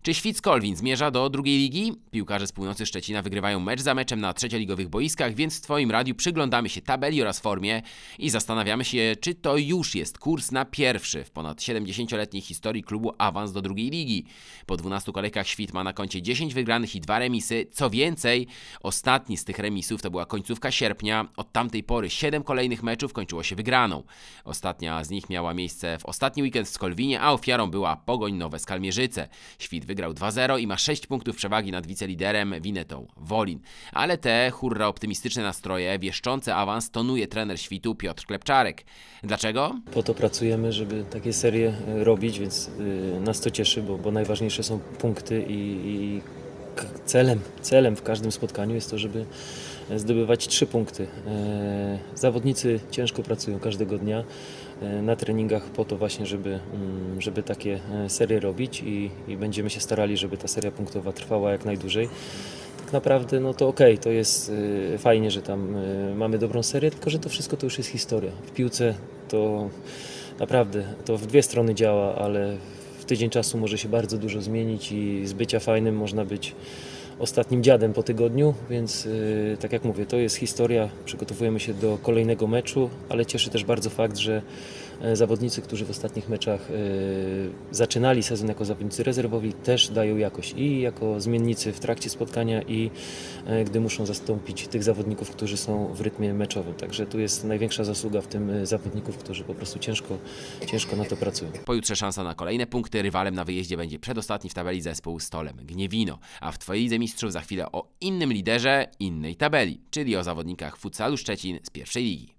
Czy Świt-Skolwin zmierza do drugiej ligi? Piłkarze z północy Szczecina wygrywają mecz za meczem na trzecioligowych boiskach, więc w Twoim radiu przyglądamy się tabeli oraz formie i zastanawiamy się, czy to już jest kurs na pierwszy w ponad 70-letniej historii klubu awans do drugiej ligi. Po 12 kolejkach Świt ma na koncie 10 wygranych i 2 remisy. Co więcej, ostatni z tych remisów to była końcówka sierpnia. Od tamtej pory 7 kolejnych meczów kończyło się wygraną. Ostatnia z nich miała miejsce w ostatni weekend w Skolwinie, a ofiarą była Pogoń Nowe Skalmierzyce. Świt wygrał 2-0 i ma 6 punktów przewagi nad wiceliderem Winetą Wolin. Ale te hurra optymistyczne nastroje, wieszczące awans tonuje trener Świtu Piotr Klepczarek. Dlaczego? Po to pracujemy, żeby takie serie robić, więc nas to cieszy, bo najważniejsze są punkty i celem w każdym spotkaniu jest to, żeby zdobywać 3 punkty. Zawodnicy ciężko pracują każdego dnia na treningach po to właśnie, żeby takie serie robić i będziemy się starali, żeby ta seria punktowa trwała jak najdłużej. Tak naprawdę no to okej, to jest fajnie, że tam mamy dobrą serię, tylko że to wszystko to już jest historia. W piłce to naprawdę to w dwie strony działa, ale w tydzień czasu może się bardzo dużo zmienić i z bycia fajnym można być ostatnim dziadem po tygodniu, więc tak jak mówię, to jest historia, przygotowujemy się do kolejnego meczu, ale cieszy też bardzo fakt, że zawodnicy, którzy w ostatnich meczach zaczynali sezon jako zawodnicy rezerwowi, też dają jakość i jako zmiennicy w trakcie spotkania i gdy muszą zastąpić tych zawodników, którzy są w rytmie meczowym. Także tu jest największa zasługa w tym zawodników, którzy po prostu ciężko na to pracują. Pojutrze szansa na kolejne punkty. Rywalem na wyjeździe będzie przedostatni w tabeli zespół Stolem Gniewino, a w Twojej Lidze Mistrzów za chwilę o innym liderze innej tabeli, czyli o zawodnikach futsalu Szczecin z pierwszej ligi.